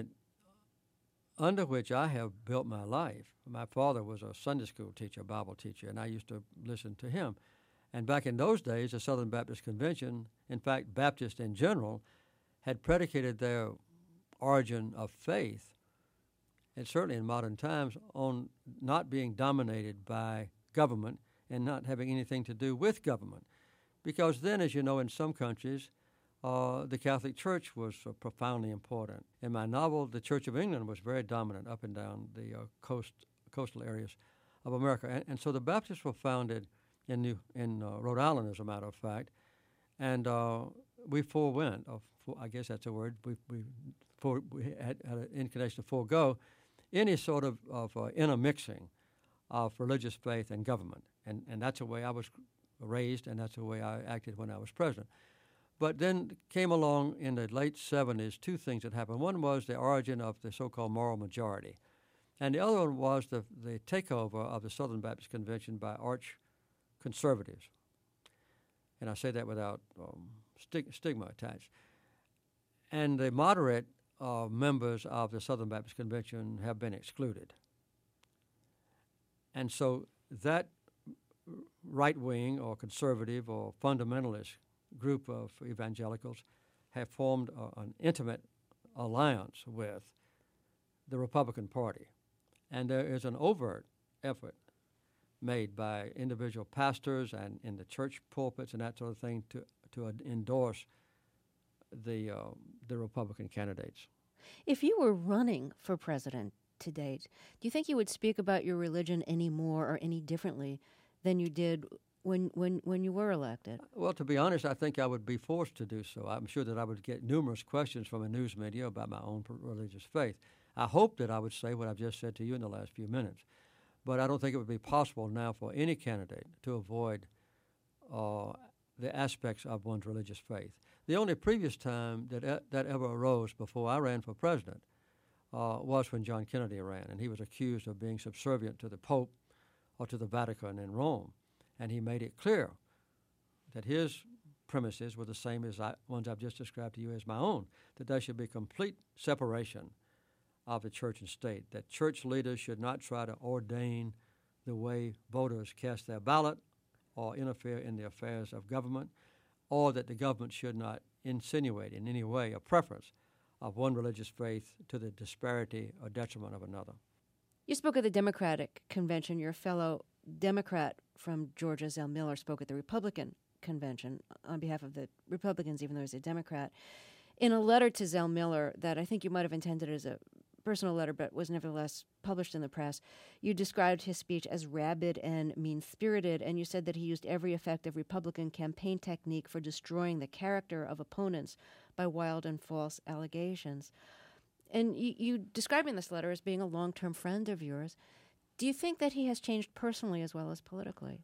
under which I have built my life. My father was a Sunday school teacher, a Bible teacher, and I used to listen to him. And back in those days, the Southern Baptist Convention, in fact, Baptists in general, had predicated their origin of faith, and certainly in modern times, on not being dominated by government and not having anything to do with government. Because then, as you know, in some countries, uh, the Catholic Church was uh, profoundly important. In my novel, the Church of England was very dominant up and down the uh, coast coastal areas of America. And, and so the Baptists were founded in New, in uh, Rhode Island, as a matter of fact, and uh, we forewent, or for, I guess that's a word, we, we, for, we had, had an inclination to forego any sort of, of uh, intermixing of religious faith and government. And, and that's the way I was raised, and that's the way I acted when I was president. But then came along in the late seventies two things that happened. One was the origin of the so-called moral majority, and the other one was the, the takeover of the Southern Baptist Convention by arch conservatives. And I say that without um, stig- stigma attached. And the moderate uh, members of the Southern Baptist Convention have been excluded. And so that right-wing or conservative or fundamentalist group of evangelicals have formed uh, an intimate alliance with the Republican Party. And there is an overt effort made by individual pastors and in the church pulpits and that sort of thing to, to endorse the, uh, the Republican candidates. If you were running for president to date, do you think you would speak about your religion any more or any differently than you did when, when, when you were elected? Well, to be honest, I think I would be forced to do so. I'm sure that I would get numerous questions from the news media about my own religious faith. I hope that I would say what I've just said to you in the last few minutes. But I don't think it would be possible now for any candidate to avoid uh, the aspects of one's religious faith. The only previous time that e- that ever arose before I ran for president uh, was when John Kennedy ran, and he was accused of being subservient to the Pope or to the Vatican in Rome. And he made it clear that his premises were the same as I, ones I've just described to you as my own, that there should be complete separation of the church and state, that church leaders should not try to ordain the way voters cast their ballot or interfere in the affairs of government, or that the government should not insinuate in any way a preference of one religious faith to the disparity or detriment of another. You spoke at the Democratic Convention. Your fellow Democrat from Georgia, Zell Miller, spoke at the Republican Convention on behalf of the Republicans, even though he's a Democrat. In a letter to Zell Miller that I think you might have intended as a personal letter but was nevertheless published in the press, you described his speech as rabid and mean-spirited, and you said that he used every effective Republican campaign technique for destroying the character of opponents by wild and false allegations. And you, you described in this letter as being a long-term friend of yours. Do you think that he has changed personally as well as politically?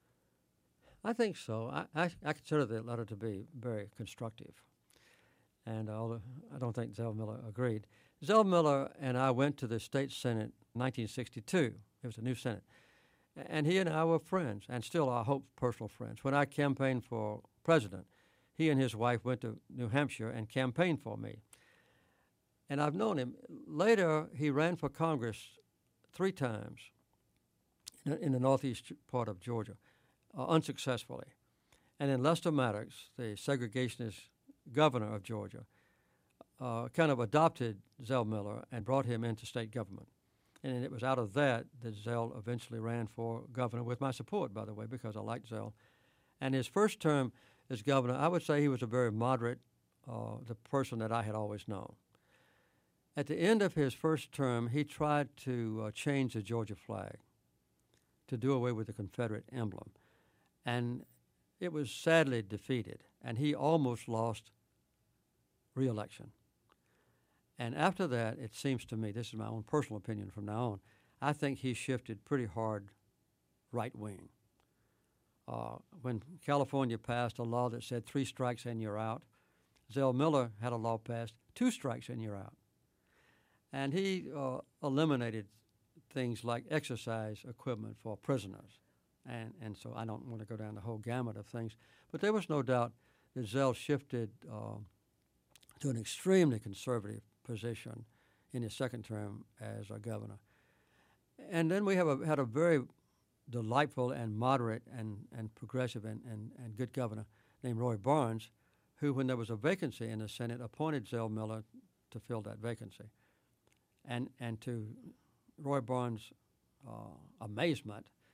I think so. I, I, I consider the letter to be very constructive. And although I don't think Zell Miller agreed. Zell Miller and I went to the state senate in nineteen sixty-two. It was a new senate. And he and I were friends, and still, I hope, personal friends. When I campaigned for president, he and his wife went to New Hampshire and campaigned for me. And I've known him. Later, he ran for Congress three times in, in the northeast part of Georgia, uh, unsuccessfully. And then Lester Maddox, the segregationist governor of Georgia, uh, kind of adopted Zell Miller and brought him into state government. And it was out of that that Zell eventually ran for governor, with my support, by the way, because I liked Zell. And his first term as governor, I would say he was a very moderate, uh, the person that I had always known. At the end of his first term, he tried to uh, change the Georgia flag, to do away with the Confederate emblem. And it was sadly defeated, and he almost lost re-election. And after that, it seems to me, this is my own personal opinion from now on, I think he shifted pretty hard right-wing. Uh, when California passed a law that said three strikes and you're out, Zell Miller had a law passed, two strikes and you're out. And he uh, eliminated things like exercise equipment for prisoners. And, and so I don't want to go down the whole gamut of things. But there was no doubt that Zell shifted uh, to an extremely conservative position in his second term as a governor. And then we have a, had a very delightful and moderate and, and progressive and, and, and good governor named Roy Barnes, who, when there was a vacancy in the Senate, appointed Zell Miller to fill that vacancy. And, and to Roy Barnes' uh, amazement,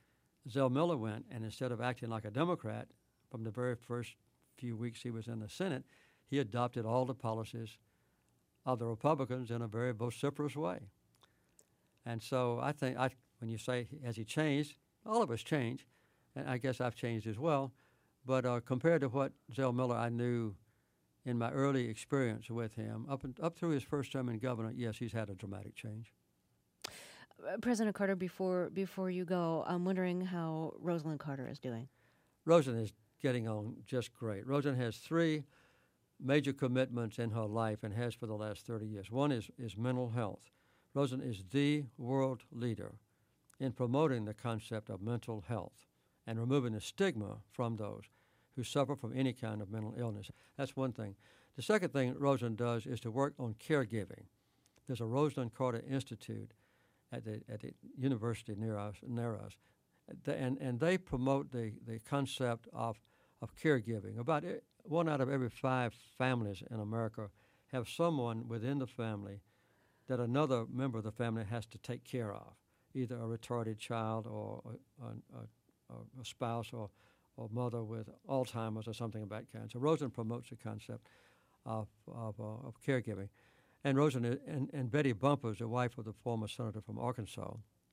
Zell Miller went, and instead of acting like a Democrat from the very first few weeks he was in the Senate, he adopted all the policies of the Republicans in a very vociferous way. And so I think I, when you say, has he changed, all of us change, and I guess I've changed as well. But uh, compared to what Zell Miller I knew in my early experience with him, up, and, up through his first term in governor, yes, he's had a dramatic change. Uh, President Carter, before before you go, I'm wondering how Rosalynn Carter is doing. Rosalynn is getting on just great. Rosalynn has three major commitments in her life and has for the last thirty years. One is, is mental health. Rosalynn is the world leader in promoting the concept of mental health and removing the stigma from those who suffer from any kind of mental illness. That's one thing. The second thing Rosalynn does is to work on caregiving. There's a Rosalynn Carter Institute at the at the university near us, near us, and and they promote the, the concept of of caregiving. About one out of every five families in America have someone within the family that another member of the family has to take care of, either a retarded child or a, a, a, a spouse or, or mother with Alzheimer's or something of that kind. So Rosalynn promotes the concept of, of, uh, of caregiving. And Rosalynn and, and Betty Bumpers, the wife of the former senator from Arkansas,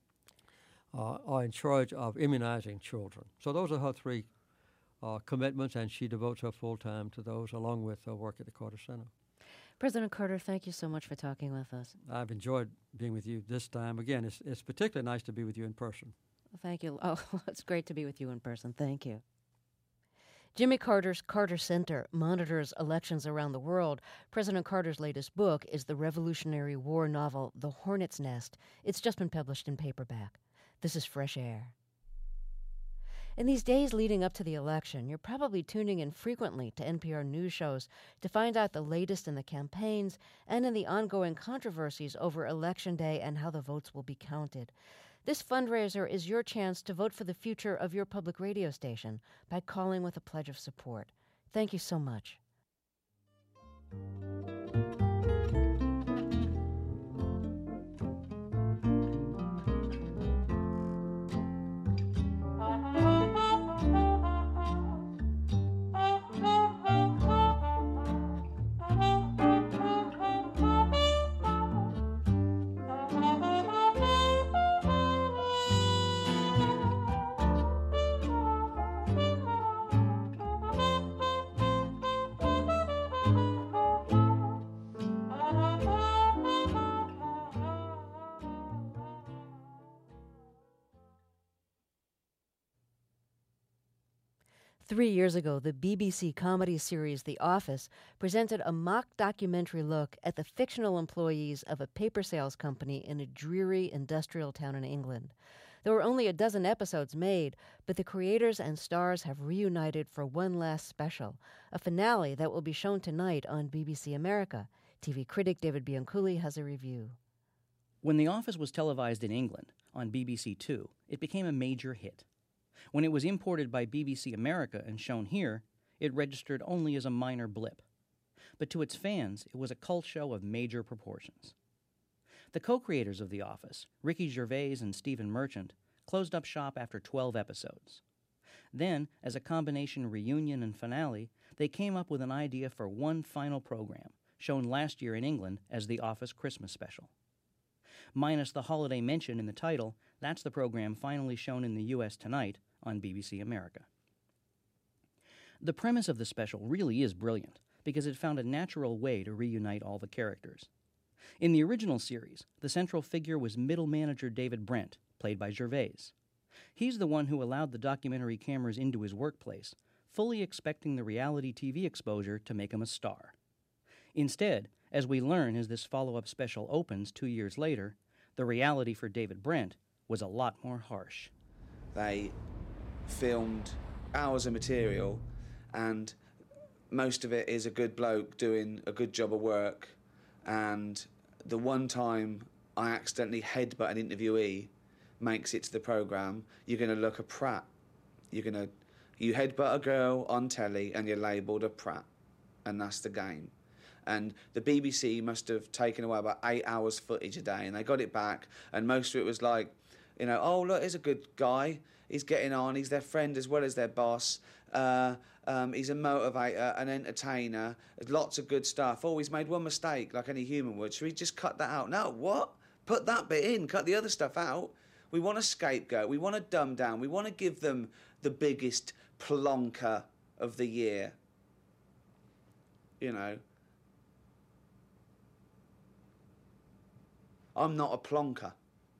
uh, are in charge of immunizing children. So those are her three uh, commitments, and she devotes her full time to those, along with her work at the Carter Center. President Carter, thank you so much for talking with us. I've enjoyed being with you this time. Again, it's, it's particularly nice to be with you in person. Thank you. Oh, it's great to be with you in person. Thank you. Jimmy Carter's Carter Center monitors elections around the world. President Carter's latest book is the Revolutionary War novel, The Hornet's Nest. It's just been published in paperback. This is Fresh Air. In these days leading up to the election, you're probably tuning in frequently to N P R news shows to find out the latest in the campaigns and in the ongoing controversies over Election Day and how the votes will be counted. This fundraiser is your chance to vote for the future of your public radio station by calling with a pledge of support. Thank you so much. Three years ago, the B B C comedy series The Office presented a mock documentary look at the fictional employees of a paper sales company in a dreary industrial town in England. There were only a dozen episodes made, but the creators and stars have reunited for one last special, a finale that will be shown tonight on B B C America. T V critic David Bianculli has a review. When The Office was televised in England on B B C Two, it became a major hit. When it was imported by B B C America and shown here, it registered only as a minor blip. But to its fans, it was a cult show of major proportions. The co-creators of The Office, Ricky Gervais and Stephen Merchant, closed up shop after twelve episodes. Then, as a combination reunion and finale, they came up with an idea for one final program, shown last year in England as The Office Christmas Special. Minus the holiday mention in the title, that's the program finally shown in the U S tonight on B B C America. The premise of the special really is brilliant, because it found a natural way to reunite all the characters. In the original series, the central figure was middle manager David Brent, played by Gervais. He's the one who allowed the documentary cameras into his workplace, fully expecting the reality T V exposure to make him a star. Instead, as we learn as this follow-up special opens two years later, the reality for David Brent was a lot more harsh. They filmed hours of material, and most of it is a good bloke doing a good job of work, and the one time I accidentally headbutt an interviewee makes it to the programme, you're going to look a prat. You're going to, you headbutt a girl on telly and you're labelled a prat, and that's the game. And the B B C must have taken away about eight hours footage a day, and they got it back, and most of it was like You know, oh, look, he's a good guy. He's getting on. He's their friend as well as their boss. Uh, um, he's a motivator, an entertainer. There's lots of good stuff. Oh, he's made one mistake, like any human would. Should we just cut that out? No, what? Put that bit in. Cut the other stuff out. We want a scapegoat. We want to dumb down. We want to give them the biggest plonker of the year. You know. I'm not a plonker.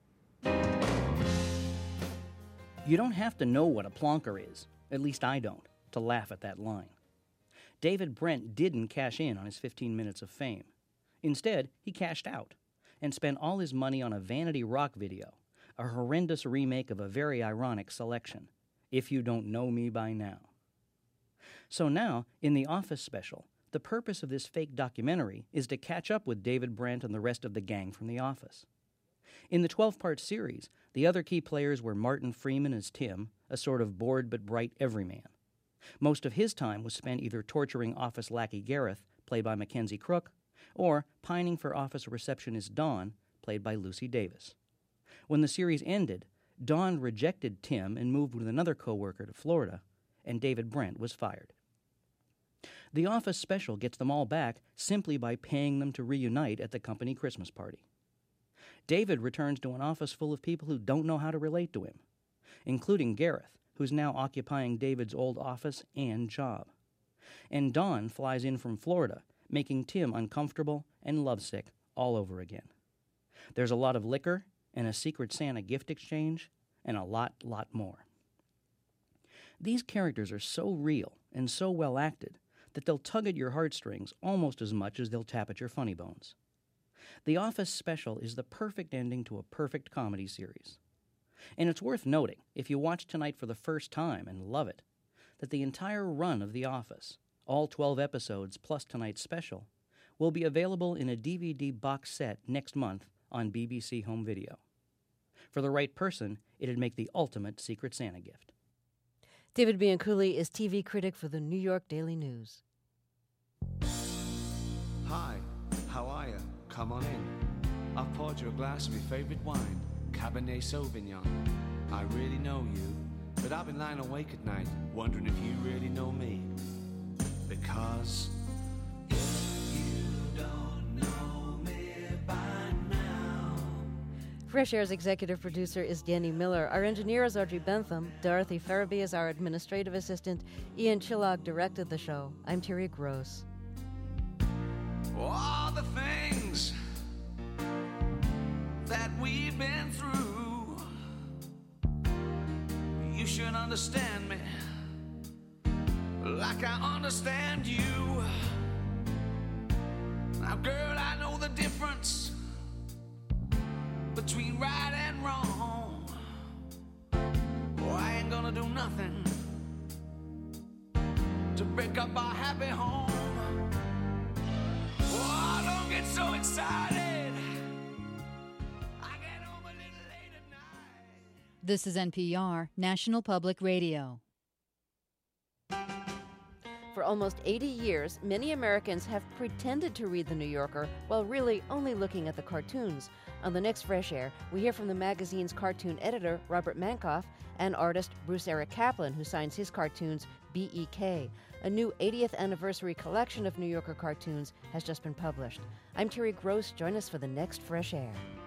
You don't have to know what a plonker is, at least I don't, to laugh at that line. David Brent didn't cash in on his fifteen minutes of fame. Instead, he cashed out and spent all his money on a vanity rock video, a horrendous remake of a very ironic selection, If You Don't Know Me By Now. So now, in the Office special, the purpose of this fake documentary is to catch up with David Brent and the rest of the gang from The Office. In the twelve-part series, the other key players were Martin Freeman as Tim, a sort of bored but bright everyman. Most of his time was spent either torturing office lackey Gareth, played by Mackenzie Crook, or pining for office receptionist Dawn, played by Lucy Davis. When the series ended, Dawn rejected Tim and moved with another co-worker to Florida, and David Brent was fired. The Office special gets them all back simply by paying them to reunite at the company Christmas party. David returns to an office full of people who don't know how to relate to him, including Gareth, who's now occupying David's old office and job. And Dawn flies in from Florida, making Tim uncomfortable and lovesick all over again. There's a lot of liquor and a Secret Santa gift exchange and a lot, lot more. These characters are so real and so well acted that they'll tug at your heartstrings almost as much as they'll tap at your funny bones. The Office special is the perfect ending to a perfect comedy series. And it's worth noting, if you watch tonight for the first time and love it, that the entire run of The Office, all twelve episodes plus tonight's special, will be available in a D V D box set next month on B B C Home Video. For the right person, it'd make the ultimate Secret Santa gift. David Bianculli is T V critic for the New York Daily News. Hi, how are you? Come on in. I've poured you a glass of your favourite wine, Cabernet Sauvignon. I really know you, but I've been lying awake at night, wondering if you really know me. Because if you don't know me by now. Fresh Air's executive producer is Danny Miller. Our engineer is Audrey Bentham. Dorothy Farabee is our administrative assistant. Ian Chillag directed the show. I'm Terry Gross. All the things that we've been through, you should understand me like I understand you. Now, girl, I know the difference between right and wrong. Oh, I ain't gonna do nothing to break up our happy home. Oh, I don't get so excited. I get home a little late at night. This is N P R, National Public Radio. For almost eighty years, many Americans have pretended to read The New Yorker while really only looking at the cartoons. On the next Fresh Air, we hear from the magazine's cartoon editor, Robert Mankoff, and artist Bruce Eric Kaplan, who signs his cartoons B E K. A new eightieth anniversary collection of New Yorker cartoons has just been published. I'm Terry Gross. Join us for the next Fresh Air.